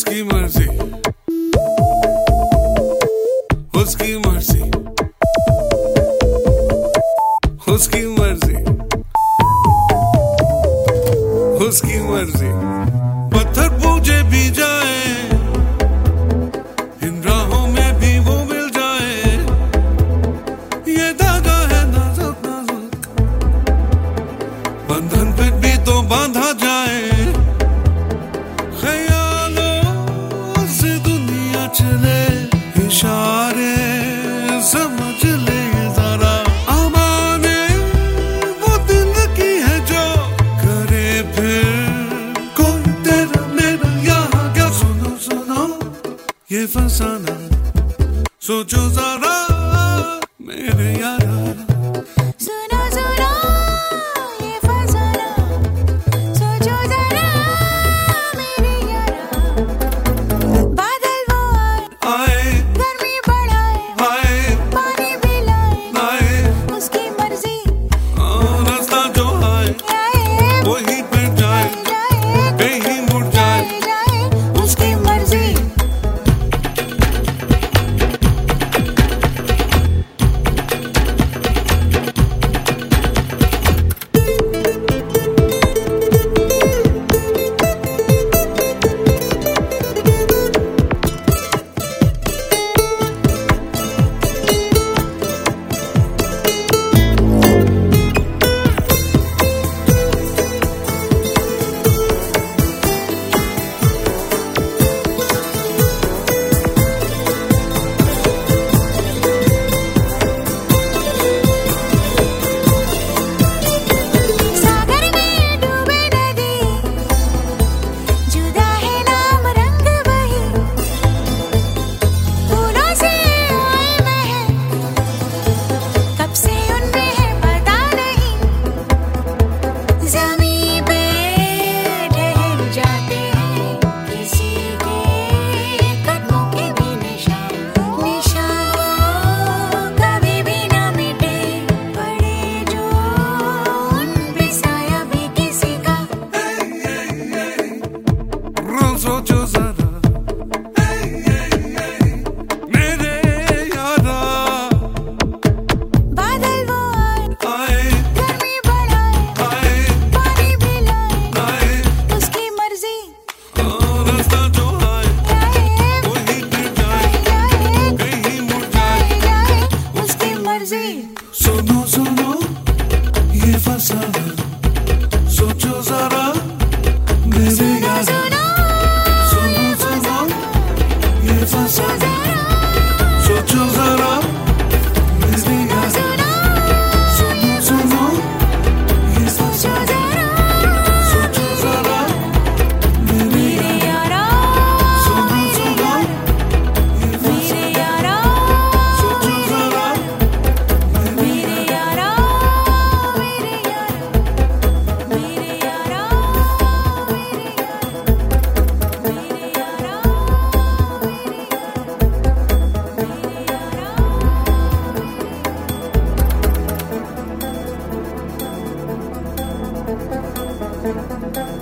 उसकी मर्जी, उसकी मर्जी, उसकी मर्जी, उसकी मर्जी। पत्थर पूजे भी जाए, इन राहों में भी वो मिल जाए। ये धागा है नाजुक नाजुक, बंधन पे भी तो बांधा जाए। ख्यालों से दुनिया चले, इशारे समझ ले जरा। अमाने वो दिल की है जो करे फिर कोई तेरा मेरा यहाँ क्या। सुनो सुनो ये फसाना, सोचो जरा मेरे यारा। सुनो सुनो ये फसाना, सोचो जरा मेरे यारा। बादल वो आए गर्मी बढ़ाए, आए पानी भी लाए, आए, उसकी मर्जी। रास्ता जो आए आए वही पे जाए, जाए कहीं मुड़ जाए। जाए, उसकी मर्जी। सागर में डूबे नदी, जुदा है नाम रंग वही। फूलों से आए महक, कब से उनमें है पता नहीं। ज़मीं पे ठहर जाते हैं, किसी के कदमों के भी निशान। निशान कभी भी ना मिटे, पड़े जो उन पे साया भी किसी का। सोचो जरा मेरे यारा। बादल वो आए गर्मी बढ़ाए, आए पानी भी लाए, आए, उसकी मर्जी। रास्ता जो आए आए वही पे जाए, जाए कहीं मुड़ जाए। जाए, उसकी मर्जी। सुनो सुनो ये फसाना, सोचो जरा मेरे यारा। सुनो सुनो सुनो ये फसाना, सोचो जरा मेरे यारा। सुनो सुनो ये फसाना, सोचो जरा मेरे यारा। सुनो सुनो ये फसाना, सोचो जरा मेरे यारा, मेरे यारा, मेरे यारा, मेरे यारा, मेरे यारा।